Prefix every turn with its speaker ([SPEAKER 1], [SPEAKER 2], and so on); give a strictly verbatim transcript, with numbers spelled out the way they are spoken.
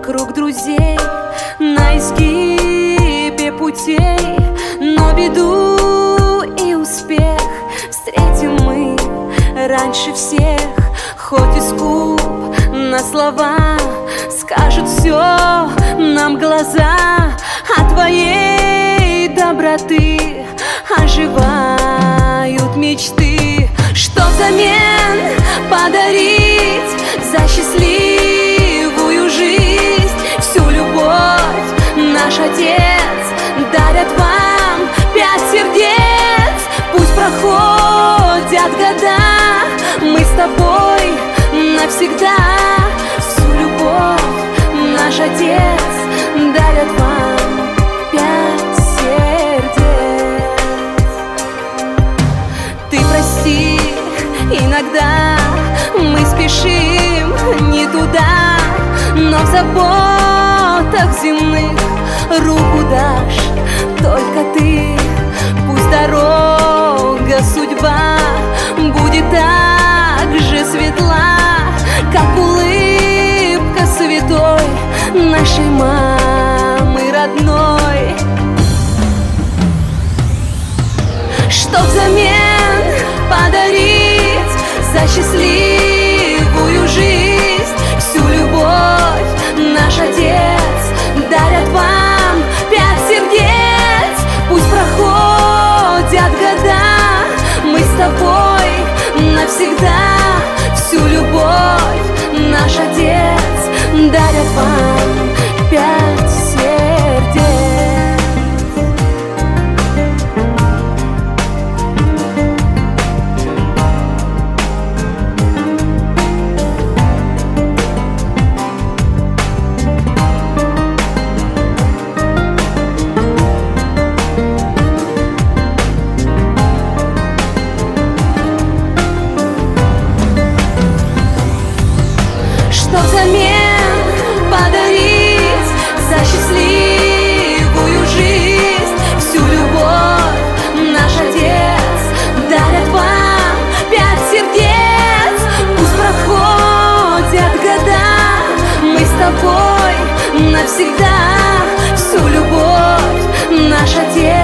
[SPEAKER 1] круг друзей на изгибе путей, но беду и успех встретим мы раньше всех. Хоть и скуп на слова, скажут все нам глаза, а твоей доброты оживают мечты. Что взамен подарить за счастливую жизнь? Всю любовь наш Отец дарят вам пять сердец. Пусть проходят года, мы с тобой навсегда. Всю любовь наш Отец дарят вам пять сердец. Ты прости, иногда мы спешим не туда, но в заботах земных руку дашь только ты. Пусть дорога, судьба будет так же светла, как улыбка святой нашей мамы родной. Что взамен подарить за счастливую жизнь? Всю любовь наш Отец дарят вам пять сердец. Пусть проходят года, мы с тобой навсегда. Всю любовь наш Отец дарят вам пять сердец. Что взамен подарить за счастливую жизнь? Всю любовь наш Отец дарят вам пять сердец. Пусть проходят года, мы с тобой навсегда. Всю любовь наш Отец